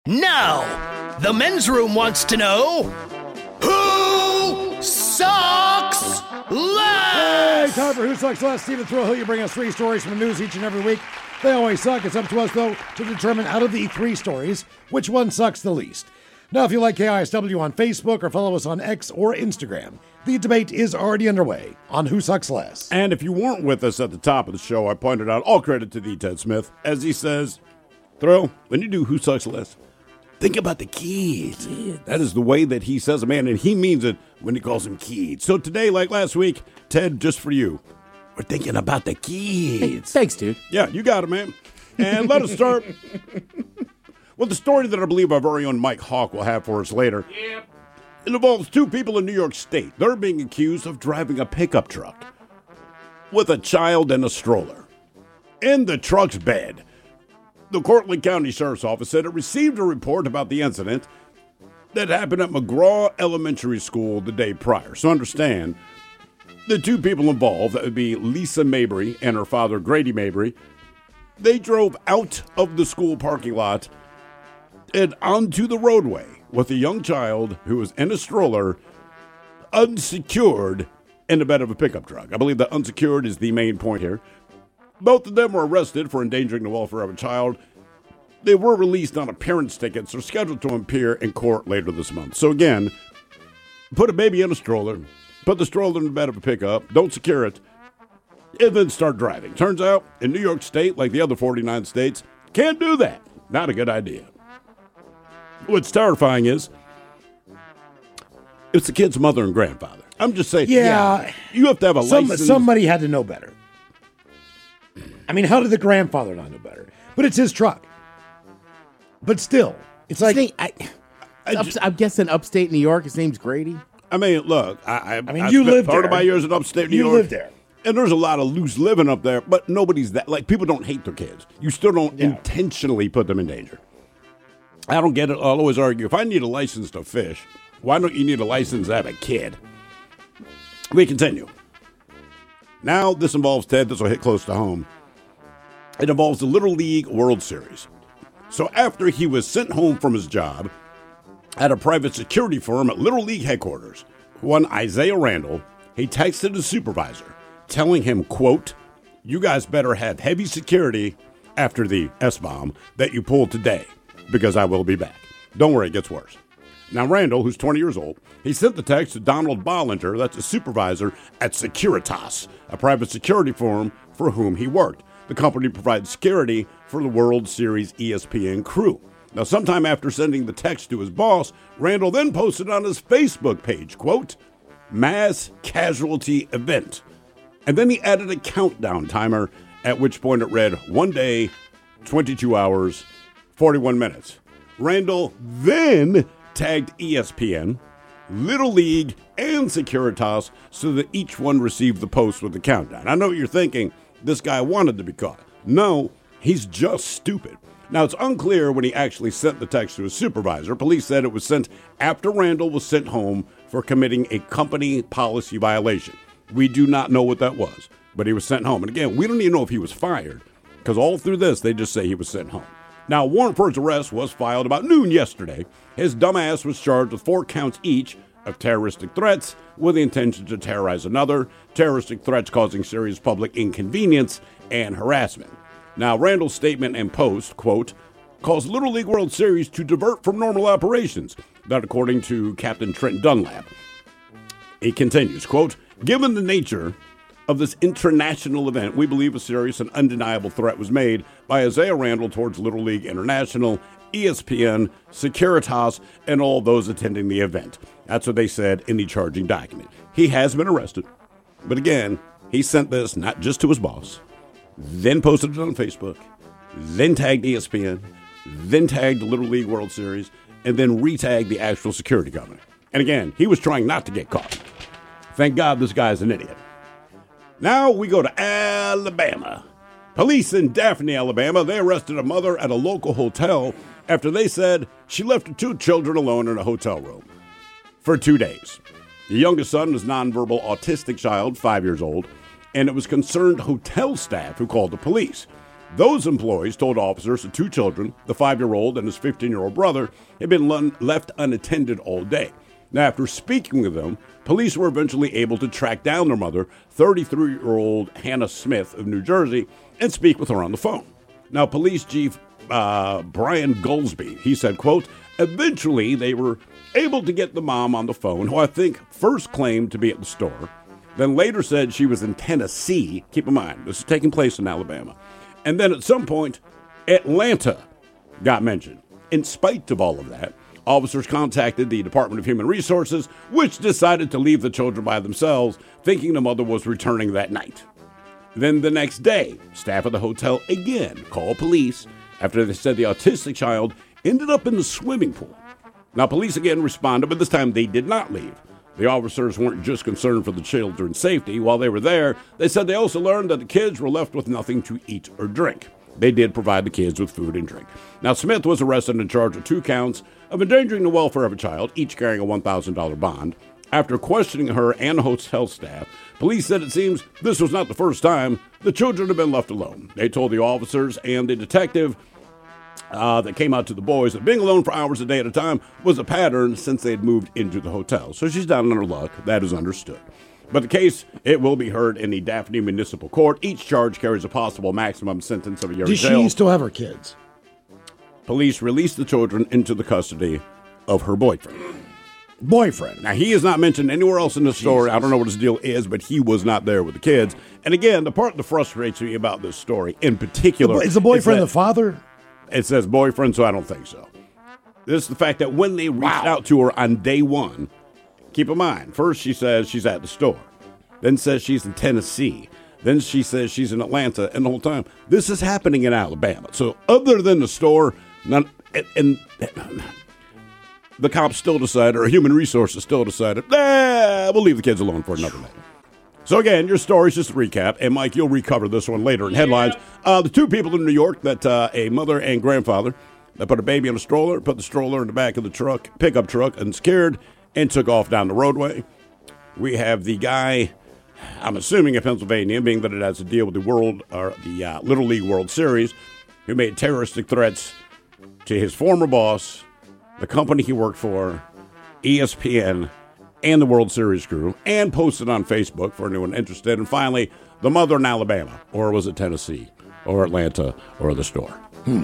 Now, the men's room wants to know, who sucks less? Hey, time for Who Sucks Less. Stephen Thrill, you bring us 3 stories from the news each and every week. They always suck. It's up to us, though, to determine out of the 3 stories, which one sucks the least. Now, if you like KISW on Facebook or follow us on X or Instagram, the debate is already underway on Who Sucks Less. And if you weren't with us at the top of the show, I pointed out all credit to the Ted Smith, as he says, Thrill, when you do Who Sucks Less, think about the kids. That is the way that he says it, man, and he means it when he calls them kids. So today, like last week, Ted, just for you, we're thinking about the kids. Hey, thanks, dude. Yeah, you got it, man. And let us start with the story that I believe our very own Mike Hawk will have for us later. Yep. It involves 2 people in New York State. They're being accused of driving a pickup truck with a child and a stroller. In the truck's bed, the Cortland County Sheriff's Office said it received a report about the incident that happened at McGraw Elementary School the day prior. So understand, the 2 people involved, that would be Lisa Mabry and her father, Grady Mabry, they drove out of the school parking lot and onto the roadway with a young child who was in a stroller, unsecured, in the bed of a pickup truck. I believe that unsecured is the main point here. Both of them were arrested for endangering the welfare of a child. They were released on appearance tickets. They're scheduled to appear in court later this month. So again, put a baby in a stroller, put the stroller in the bed of a pickup, don't secure it, and then start driving. Turns out, in New York State, like the other 49 states, can't do that. Not a good idea. What's terrifying is, it's the kid's mother and grandfather. I'm just saying, Yeah. you have to have a license. Somebody had to know better. I mean, how did the grandfather not know better? But it's his truck. But still, it's like... I'm guessing upstate New York, his name's Grady. I mean, look, I you spent lived part there. of my years in upstate New You York. lived there. And there's a lot of loose living up there, but nobody's that. Like, people don't hate their kids. You still don't intentionally put them in danger. I don't get it. I'll always argue, if I need a license to fish, why don't you need a license to have a kid? We continue. Now, this involves Ted. This will hit close to home. It involves the Little League World Series. So after he was sent home from his job at a private security firm at Little League headquarters, one Isaiah Randall, he texted his supervisor telling him, quote, "You guys better have heavy security after the S-bomb that you pulled today, because I will be back. Don't worry, it gets worse." Now, Randall, who's 20 years old, he sent the text to Donald Bollinger, that's a supervisor at Securitas, a private security firm for whom he worked. The company provides security for the World Series ESPN crew. Now, sometime after sending the text to his boss, Randall then posted on his Facebook page, quote, "Mass casualty event." And then he added a countdown timer, at which point it read 1 day, 22 hours, 41 minutes. Randall then tagged ESPN, Little League, and Securitas so that each one received the post with the countdown. I know what you're thinking. This guy wanted to be caught. No, he's just stupid. Now, it's unclear when he actually sent the text to his supervisor. Police said it was sent after Randall was sent home for committing a company policy violation. We do not know what that was, but he was sent home. And again, we don't even know if he was fired, because all through this, they just say he was sent home. Now, a warrant for his arrest was filed about noon yesterday. His dumbass was charged with 4 counts each of terroristic threats with the intention to terrorize another, terroristic threats causing serious public inconvenience, and harassment. Now, Randall's statement and post, quote, calls Little League World Series to divert from normal operations. That according to Captain Trent Dunlap. He continues, quote, "Given the nature of this international event, we believe a serious and undeniable threat was made by Isaiah Randall towards Little League International, ESPN, Securitas, and all those attending the event." That's what they said in the charging document. He has been arrested. But again, he sent this not just to his boss, then posted it on Facebook, then tagged ESPN, then tagged the Little League World Series, and then retagged the actual security company. And again, he was trying not to get caught. Thank God this guy's an idiot. Now we go to Alabama. Police in Daphne, Alabama, they arrested a mother at a local hotel after they said she left her 2 children alone in a hotel room for 2 days. The youngest son was a nonverbal autistic child, 5 years old, and it was concerned hotel staff who called the police. Those employees told officers the two children, the 5-year-old and his 15-year-old brother, had been left unattended all day. Now, after speaking with them, police were eventually able to track down their mother, 33-year-old Hannah Smith of New Jersey, and speak with her on the phone. Now, police chief Brian Goldsby, he said, quote, eventually they were able to get the mom on the phone, who I think first claimed to be at the store, then later said she was in Tennessee. Keep in mind, this is taking place in Alabama. And then at some point, Atlanta got mentioned. In spite of all of that, officers contacted the Department of Human Resources, which decided to leave the children by themselves, thinking the mother was returning that night. Then the next day, staff at the hotel again called police after they said the autistic child ended up in the swimming pool. Now, police again responded, but this time they did not leave. The officers weren't just concerned for the children's safety. While they were there, they said they also learned that the kids were left with nothing to eat or drink. They did provide the kids with food and drink. Now, Smith was arrested and charged with 2 counts of endangering the welfare of a child, each carrying a $1,000 bond. After questioning her and hotel staff, police said it seems this was not the first time the children had been left alone. They told the officers and the detective that came out to the boys that being alone for hours a day at a time was a pattern since they had moved into the hotel. So she's down on her luck. That is understood. But the case, it will be heard in the Daphne Municipal Court. Each charge carries a possible maximum sentence of a year in jail. Does she still have her kids? Police released the children into the custody of her boyfriend. Now, he is not mentioned anywhere else in the story. I don't know what his deal is, but he was not there with the kids. And again, the part that frustrates me about this story in particular... Is the boyfriend the father? It says boyfriend, so I don't think so. This is the fact that when they reached out to her on day one, keep in mind, first she says she's at the store, then says she's in Tennessee, then she says she's in Atlanta, and the whole time, this is happening in Alabama. So other than the store, and the cops still decided, or human resources still decided, we'll leave the kids alone for another day. So again, your story's just a recap, and Mike, you'll recover this one later in headlines. The 2 people in New York, that a mother and grandfather, that put a baby in a stroller, put the stroller in the back of the pickup truck, and scared, and took off down the roadway. We have the guy, I'm assuming in Pennsylvania, being that it has to deal with the Little League World Series, who made terroristic threats to his former boss, the company he worked for, ESPN, and the World Series crew, and posted on Facebook for anyone interested. And finally, the mother in Alabama, or was it Tennessee, or Atlanta, or the store?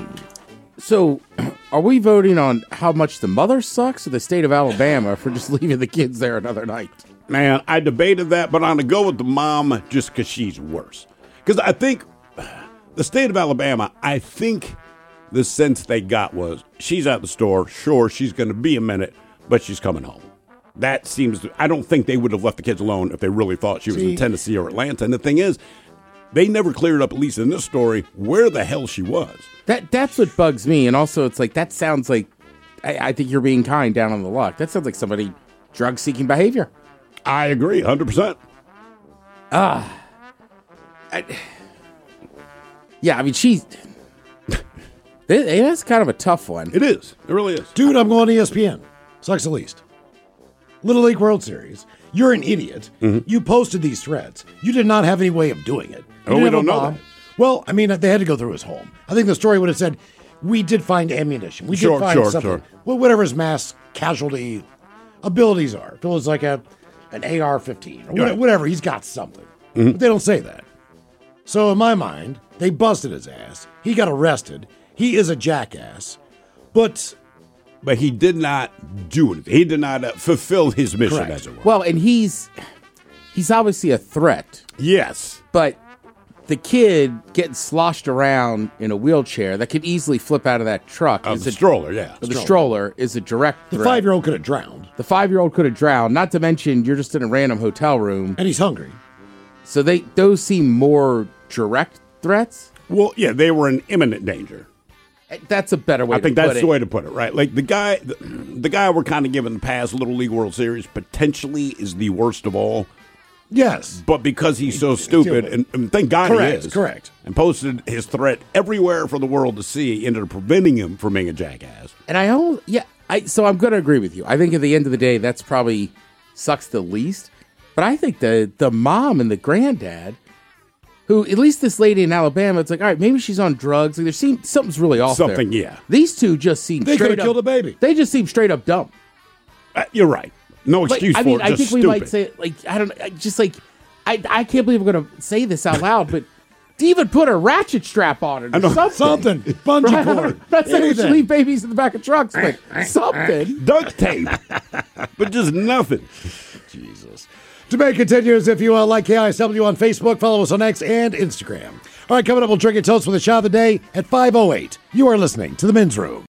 So, are we voting on how much the mother sucks or the state of Alabama for just leaving the kids there another night? Man, I debated that, but I'm going to go with the mom just because she's worse. Because I think the state of Alabama, I think the sense they got was she's at the store, sure, she's going to be a minute, but she's coming home. That seems to, I don't think they would have left the kids alone if they really thought she was in Tennessee or Atlanta. And the thing is, they never cleared up, at least in this story, where the hell she was. That's what bugs me. And also, it's like, that sounds like, I think you're being kind down on the luck. That sounds like somebody drug-seeking behavior. I agree, 100%. Yeah, I mean, that's kind of a tough one. It is. It really is. Dude, I'm going ESPN. Sucks the least. Little League World Series. You're an idiot. Mm-hmm. You posted these threads. You did not have any way of doing it. We don't know that. Well, I mean, they had to go through his home. I think the story would have said, we did find ammunition. We did find something. Sure. Well, whatever his mass casualty abilities are. If it was like an AR-15 or whatever, he's got something. Mm-hmm. But they don't say that. So in my mind, they busted his ass. He got arrested. He is a jackass. But he did not do it. He did not fulfill his mission, correct, as it were. Well, and he's obviously a threat. Yes. But the kid getting sloshed around in a wheelchair that could easily flip out of that truck. The stroller, yeah. The stroller is a direct threat. The 5-year-old could have drowned. The 5-year-old could have drowned, not to mention you're just in a random hotel room. And he's hungry. So those seem more direct threats? Well, yeah, they were in imminent danger. That's a better way to put it. I think that's the way to put it, right? Like the guy we're kind of giving the past Little League World Series potentially is the worst of all. Yes. But because he's so stupid, and thank God he is. Correct. And posted his threat everywhere for the world to see, ended up preventing him from being a jackass. And so I'm going to agree with you. I think at the end of the day, that's probably sucks the least. But I think the mom and the granddad, who, at least this lady in Alabama, it's like, all right, maybe she's on drugs. Like, there seems something's really off there. Something, yeah. These two just seem They straight could up. have killed a baby. They just seem straight up dumb. You're right. No excuse I for mean, it. I Just think we stupid. might say, like, I don't know, just like, I can't believe we're going to say this out loud, but to even put a ratchet strap on it or something. Something. Bungee Right? cord. I'm not saying we should Anything. leave babies in the back of trucks, but something. Duct tape. But just nothing. Jesus. Debate continues. If you like KISW on Facebook, follow us on X and Instagram. All right, coming up, we'll drink a toast with a shot of the day at 5:08. You are listening to The Men's Room.